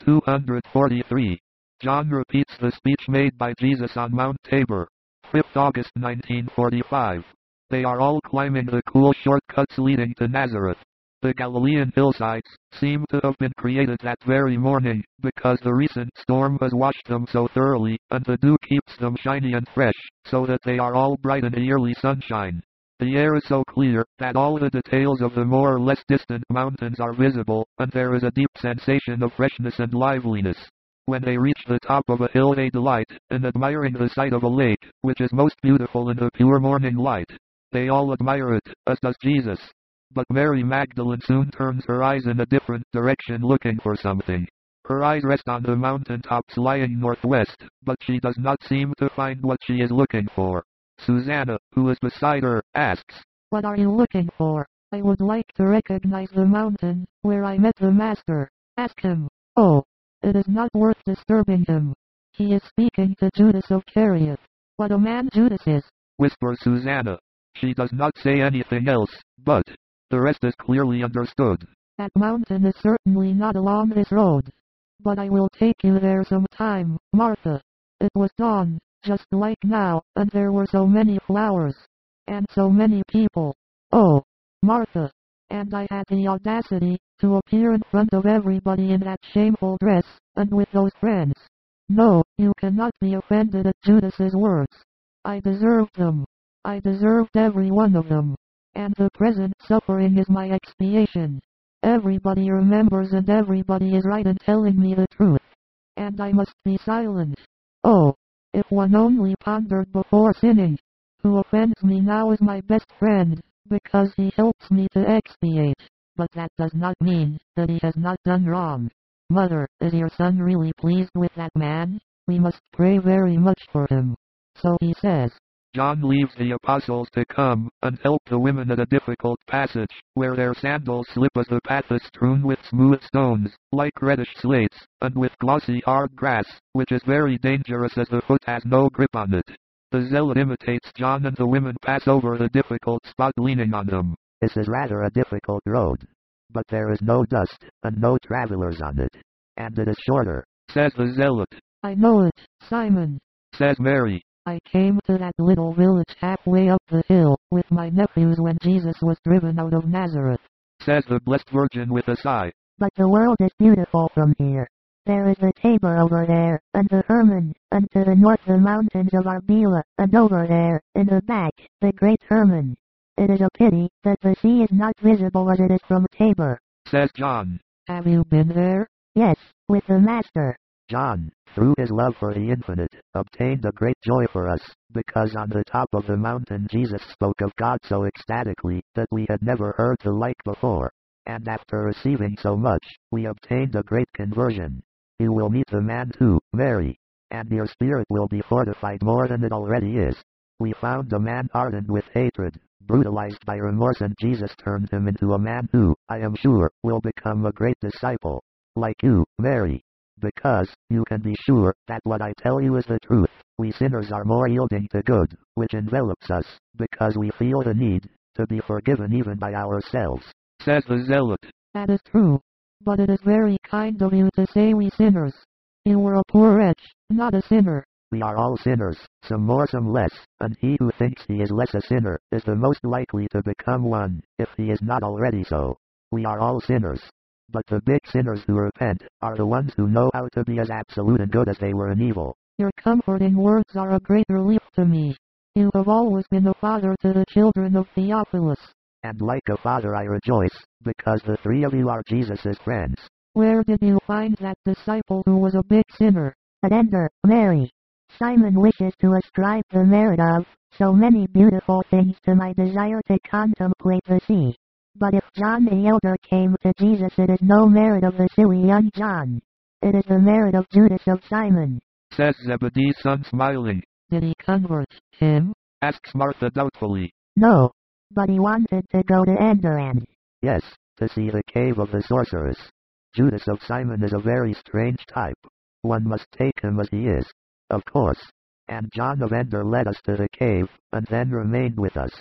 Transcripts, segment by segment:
243. John repeats the speech made by Jesus on Mount Tabor. 5th August 1945. They are all climbing the cool shortcuts leading to Nazareth. The Galilean hillsides seem to have been created that very morning, because the recent storm has washed them so thoroughly, and the dew keeps them shiny and fresh, so that they are all bright in the yearly sunshine. The air is so clear that all the details of the more or less distant mountains are visible, and there is a deep sensation of freshness and liveliness. When they reach the top of a hill they delight in admiring the sight of a lake, which is most beautiful in the pure morning light. They all admire it, as does Jesus. But Mary Magdalene soon turns her eyes in a different direction looking for something. Her eyes rest on the mountain tops lying northwest, but she does not seem to find what she is looking for. Susanna, who is beside her, asks, "What are you looking for?" "I would like to recognize the mountain where I met the Master. Ask him." "Oh, it is not worth disturbing him. He is speaking to Judas of Kerioth." "What a man Judas is," whispers Susanna. She does not say anything else, but the rest is clearly understood. "That mountain is certainly not along this road. But I will take you there some time, Martha." It was dawn, just like now, and there were so many flowers. And so many people. "Oh, Martha. And I had the audacity to appear in front of everybody in that shameful dress, and with those friends. No, you cannot be offended at Judas's words. I deserved them. I deserved every one of them. And the present suffering is my expiation. Everybody remembers and everybody is right in telling me the truth. And I must be silent. Oh, if one only pondered before sinning. Who offends me now is my best friend, because he helps me to expiate. But that does not mean that he has not done wrong. Mother, is your son really pleased with that man? We must pray very much for him." So he says. John leaves the apostles to come and help the women at a difficult passage, where their sandals slip as the path is strewn with smooth stones, like reddish slates, and with glossy hard grass, which is very dangerous as the foot has no grip on it. The zealot imitates John and the women pass over the difficult spot leaning on them. "This is rather a difficult road, but there is no dust, and no travelers on it, and it is shorter," says the zealot. "I know it, Simon," says Mary. "I came to that little village halfway up the hill with my nephews when Jesus was driven out of Nazareth," says the Blessed Virgin with a sigh. "But the world is beautiful from here. There is the Tabor over there, and the Hermon, and to the north the mountains of Arbela, and over there, in the back, the great Hermon. It is a pity that the sea is not visible as it is from Tabor," says John. "Have you been there?" "Yes, with the Master." John, through his love for the infinite, obtained a great joy for us, because on the top of the mountain Jesus spoke of God so ecstatically that we had never heard the like before. And after receiving so much, we obtained a great conversion. You will meet the man too, Mary, and your spirit will be fortified more than it already is. We found a man hardened with hatred, brutalized by remorse, and Jesus turned him into a man who, I am sure, will become a great disciple. Like you, Mary. Because, you can be sure, that what I tell you is the truth. We sinners are more yielding to good, which envelops us, because we feel the need to be forgiven even by ourselves, says the zealot. "That is true. But it is very kind of you to say we sinners. You were a poor wretch, not a sinner." We are all sinners, some more some less, and he who thinks he is less a sinner is the most likely to become one, if he is not already so. We are all sinners. But the big sinners who repent are the ones who know how to be as absolute and good as they were in evil. "Your comforting words are a great relief to me. You have always been a father to the children of Theophilus." And like a father I rejoice, because the three of you are Jesus' friends. "Where did you find that disciple who was a big sinner?" "At Endor, Mary. Simon wishes to ascribe the merit of so many beautiful things to my desire to contemplate the sea. But if John the elder came to Jesus, it is no merit of the silly young John. It is the merit of Judas of Simon," says Zebedee's son smiling. "Did he convert him?" asks Martha doubtfully. "No. But he wanted to go to Endor and—" "Yes, to see the cave of the sorceress. Judas of Simon is a very strange type. One must take him as he is, of course. And John of Endor led us to the cave, and then remained with us.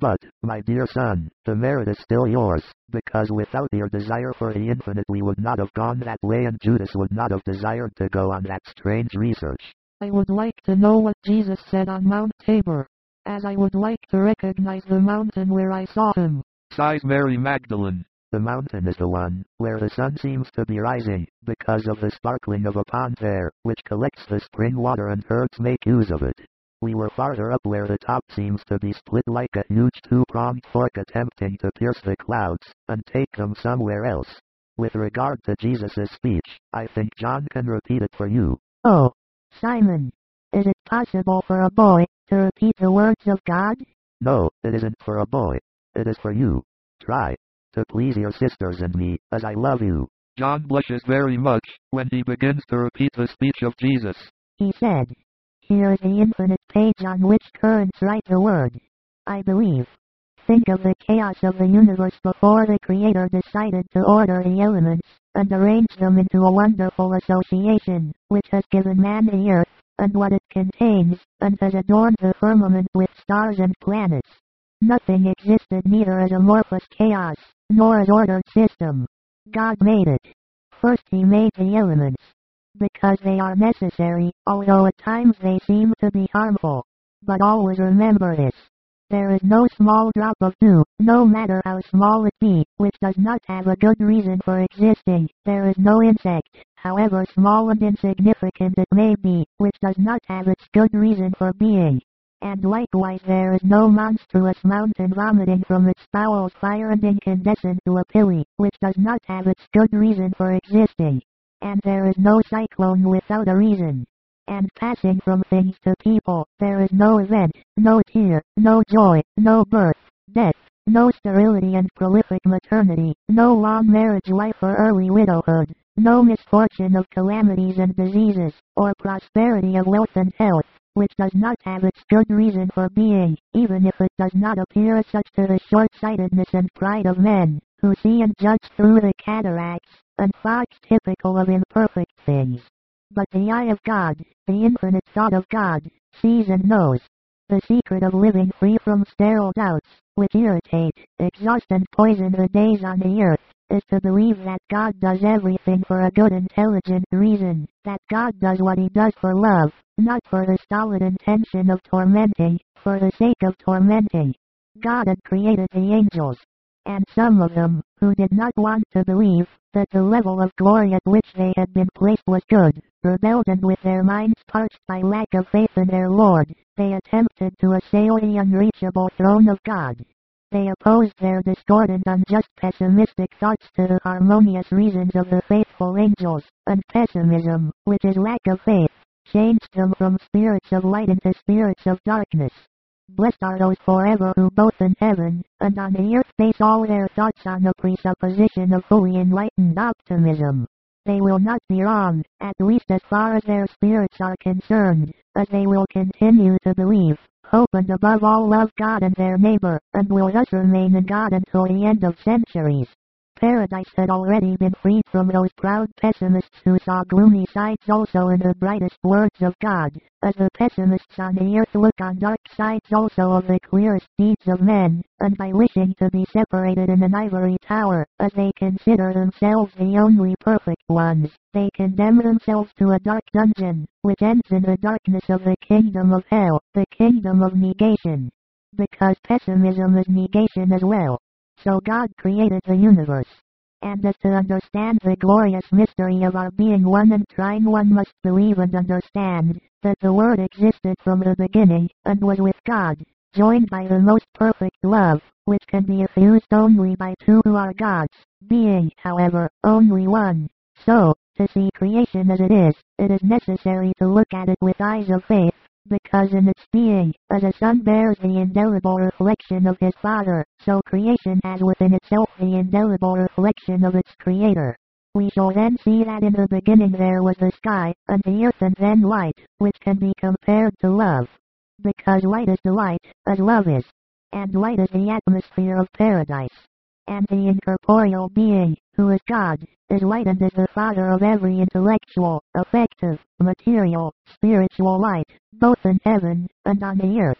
But, my dear son, the merit is still yours, because without your desire for the infinite we would not have gone that way and Judas would not have desired to go on that strange research. I would like to know what Jesus said on Mount Tabor, as I would like to recognize the mountain where I saw him. Sighs Mary Magdalene. The mountain is the one where the sun seems to be rising, because of the sparkling of a pond there, which collects the spring water and herds make use of it. We were farther up where the top seems to be split like a huge two-pronged fork attempting to pierce the clouds, and take them somewhere else. With regard to Jesus' speech, I think John can repeat it for you. Oh, Simon, is it possible for a boy to repeat the words of God? No, it isn't for a boy. It is for you. Try to please your sisters and me, as I love you. John blushes very much when he begins to repeat the speech of Jesus. He said, "Here is the infinite page on which currents write the word. I believe." Think of the chaos of the universe before the Creator decided to order the elements, and arrange them into a wonderful association, which has given man the earth, and what it contains, and has adorned the firmament with stars and planets. Nothing existed neither as amorphous chaos, nor as ordered system. God made it. First he made the elements, because they are necessary, although at times they seem to be harmful. But always remember this. There is no small drop of dew, no matter how small it be, which does not have a good reason for existing. There is no insect, however small and insignificant it may be, which does not have its good reason for being. And likewise there is no monstrous mountain vomiting from its bowels fire and incandescent to a pillar, which does not have its good reason for existing. And there is no cyclone without a reason. And passing from things to people, there is no event, no tear, no joy, no birth, death, no sterility and prolific maternity, no long marriage life or early widowhood, no misfortune of calamities and diseases, or prosperity of wealth and health, which does not have its good reason for being, even if it does not appear as such to the short-sightedness and pride of men, who see and judge through the cataracts and fogs typical of imperfect things. But the eye of God, the infinite thought of God, sees and knows. The secret of living free from sterile doubts, which irritate, exhaust and poison the days on the earth, is to believe that God does everything for a good intelligent reason, that God does what he does for love, not for the stolid intention of tormenting, for the sake of tormenting. God had created the angels, and some of them, who did not want to believe that the level of glory at which they had been placed was good, rebelled, and with their minds parched by lack of faith in their Lord, they attempted to assail the unreachable throne of God. They opposed their discordant, unjust, pessimistic thoughts to the harmonious reasons of the faithful angels, and pessimism, which is lack of faith, changed them from spirits of light into spirits of darkness. Blessed are those forever who both in heaven and on the earth base all their thoughts on the presupposition of fully enlightened optimism. They will not be wrong, at least as far as their spirits are concerned, as they will continue to believe, hope, and above all love God and their neighbor, and will thus remain in God until the end of centuries. Paradise had already been freed from those proud pessimists who saw gloomy sides also in the brightest words of God, as the pessimists on the earth look on dark sides also of the clearest deeds of men, and by wishing to be separated in an ivory tower, as they consider themselves the only perfect ones, they condemn themselves to a dark dungeon, which ends in the darkness of the kingdom of hell, the kingdom of negation. Because pessimism is negation as well. So God created the universe. And as to understand the glorious mystery of our being one and trine, one must believe and understand that the Word existed from the beginning, and was with God, joined by the most perfect love, which can be effused only by two who are gods, being, however, only one. So, to see creation as it is necessary to look at it with eyes of faith, because in its being, as a son bears the indelible reflection of his father, so creation has within itself the indelible reflection of its creator. We shall then see that in the beginning there was the sky, and the earth, and then light, which can be compared to love. Because light is the light, as love is. And light is the atmosphere of paradise. And the incorporeal being, who is God, is light and is the father of every intellectual, affective, material, spiritual light, both in heaven and on the earth.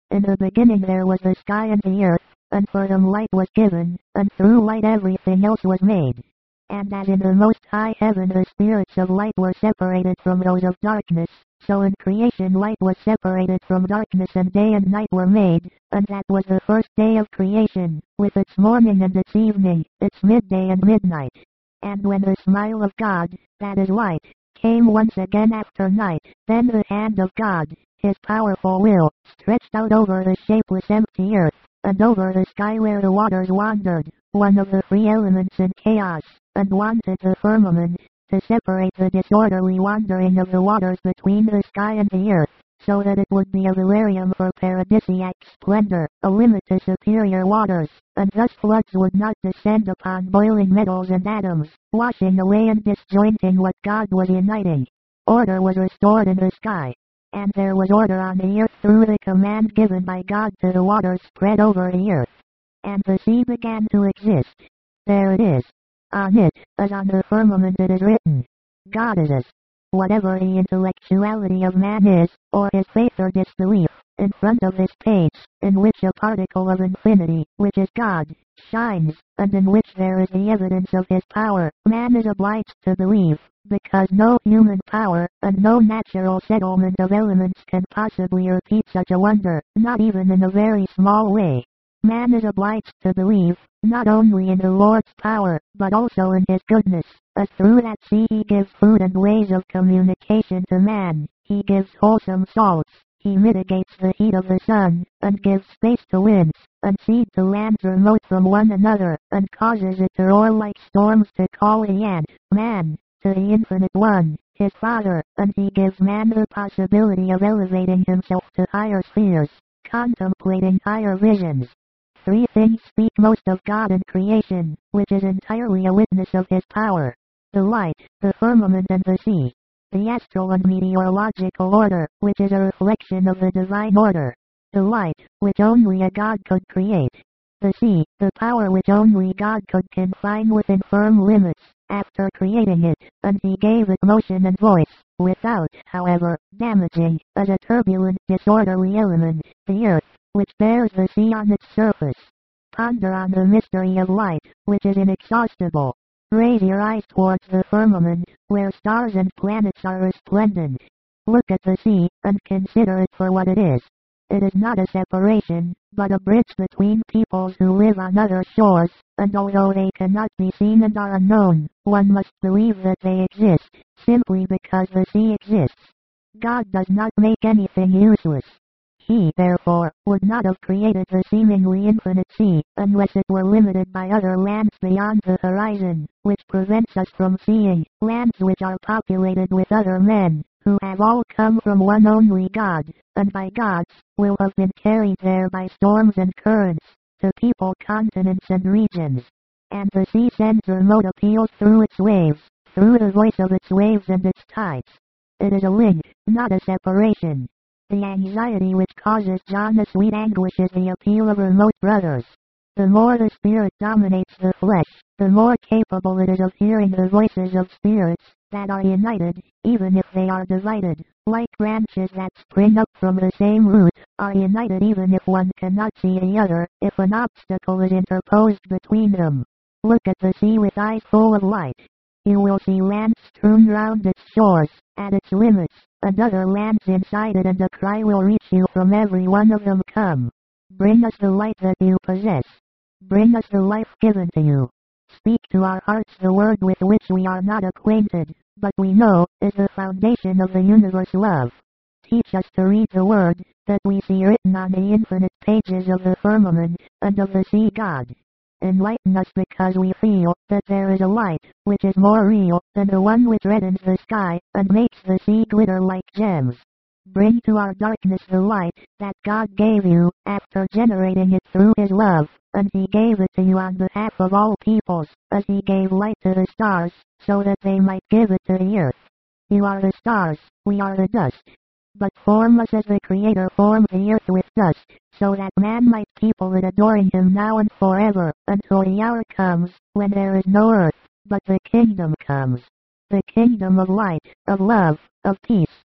In the beginning there was the sky and the earth, and for them light was given, and through light everything else was made. And as in the most high heaven the spirits of light were separated from those of darkness, so in creation light was separated from darkness, and day and night were made, and that was the first day of creation, with its morning and its evening, its midday and midnight. And when the smile of God, that is light, came once again after night, then the hand of God, his powerful will, stretched out over the shapeless empty earth, and over the sky where the waters wandered, one of the free elements in chaos, and wanted the firmament, to separate the disorderly wandering of the waters between the sky and the earth, so that it would be a velarium for paradisiac splendor, a limit to superior waters, and thus floods would not descend upon boiling metals and atoms, washing away and disjointing what God was uniting. Order was restored in the sky, and there was order on the earth through the command given by God to the waters spread over the earth. And the sea began to exist. There it is. On it, as on the firmament it is written, God is as. Whatever the intellectuality of man is, or his faith or disbelief, in front of this page, in which a particle of infinity, which is God, shines, and in which there is the evidence of his power, man is obliged to believe, because no human power, and no natural settlement of elements can possibly repeat such a wonder, not even in a very small way. Man is obliged to believe, not only in the Lord's power, but also in his goodness, as through that sea he gives food and ways of communication to man, he gives wholesome salts, he mitigates the heat of the sun, and gives space to winds, and seed to lands remote from one another, and causes it to roar like storms to call the ant, man, to the Infinite One, his Father, and he gives man the possibility of elevating himself to higher spheres, contemplating higher visions. Three things speak most of God in creation, which is entirely a witness of his power: the light, the firmament and the sea. The astral and meteorological order, which is a reflection of the divine order. The light, which only a God could create. The sea, the power which only God could confine within firm limits, after creating it, and he gave it motion and voice, without, however, damaging, as a turbulent, disorderly element, the earth, which bears the sea on its surface. Ponder on the mystery of light, which is inexhaustible. Raise your eyes towards the firmament, where stars and planets are resplendent. Look at the sea, and consider it for what it is. It is not a separation, but a bridge between peoples who live on other shores, and although they cannot be seen and are unknown, one must believe that they exist, simply because the sea exists. God does not make anything useless. He, therefore, would not have created the seemingly infinite sea, unless it were limited by other lands beyond the horizon, which prevents us from seeing, lands which are populated with other men, who have all come from one only God, and by gods, will have been carried there by storms and currents, to people continents and regions. And the sea sends remote appeals through its waves, through the voice of its waves and its tides. It is a link, not a separation. The anxiety which causes John a sweet anguish is the appeal of remote brothers. The more the spirit dominates the flesh, the more capable it is of hearing the voices of spirits that are united, even if they are divided, like branches that spring up from the same root, are united even if one cannot see the other, if an obstacle is interposed between them. Look at the sea with eyes full of light. You will see land strewn round its shores, at its limits, and other lands inside it, and a cry will reach you from every one of them: come. Bring us the light that you possess. Bring us the life given to you. Speak to our hearts the word with which we are not acquainted, but we know, is the foundation of the universe: love. Teach us to read the word, that we see written on the infinite pages of the firmament, and of the sea God. Enlighten us because we feel that there is a light, which is more real than the one which reddens the sky, and makes the sea glitter like gems. Bring to our darkness the light that God gave you, after generating it through his love, and he gave it to you on behalf of all peoples, as he gave light to the stars, so that they might give it to the earth. You are the stars, we are the dust. But form us as the Creator formed the earth with dust, so that man might people it, adoring him now and forever, until the hour comes, when there is no earth, but the kingdom comes. The kingdom of light, of love, of peace,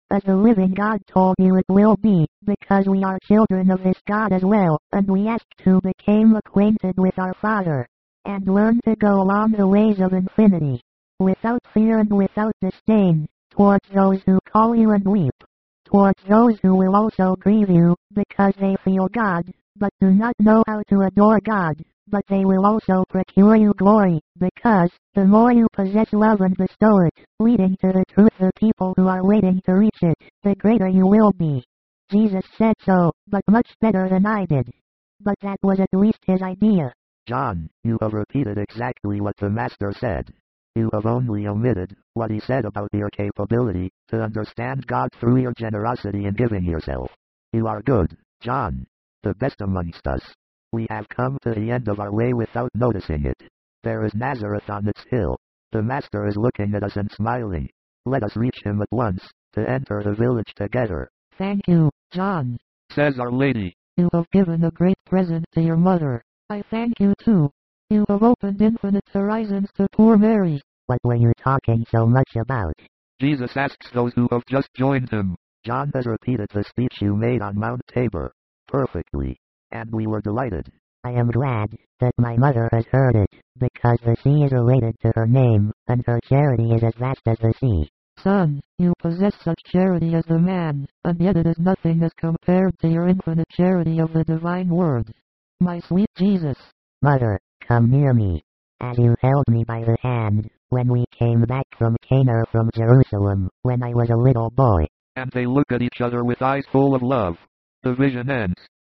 as the living God told you it will be, because we are children of this God as well, and we ask to become acquainted with our Father, and learn to go along the ways of infinity, without fear and without disdain, towards those who call you and weep, towards those who will also grieve you, because they feel God, but do not know how to adore God, but they will also procure you glory, because, the more you possess love and bestow it, leading to the truth the people who are waiting to reach it, the greater you will be. Jesus said so, but much better than I did. But that was at least his idea. John, you have repeated exactly what the Master said. You have only omitted what he said about your capability to understand God through your generosity in giving yourself. You are good, John, the best amongst us. We have come to the end of our way without noticing it. There is Nazareth on its hill. The Master is looking at us and smiling. Let us reach him at once, to enter the village together. Thank you, John. Says Our Lady. You have given a great present to your mother. I thank you too. You have opened infinite horizons to poor Mary. What were you talking so much about? Jesus asks those who have just joined him. John has repeated the speech you made on Mount Tabor. Perfectly. And we were delighted. I am glad that my mother has heard it, because the sea is related to her name, and her charity is as vast as the sea. Son, you possess such charity as the man, and yet it is nothing as compared to your infinite charity of the divine word. My sweet Jesus. Mother, come near me. As you held me by the hand, when we came back from Cana from Jerusalem, when I was a little boy. And they look at each other with eyes full of love. The vision ends.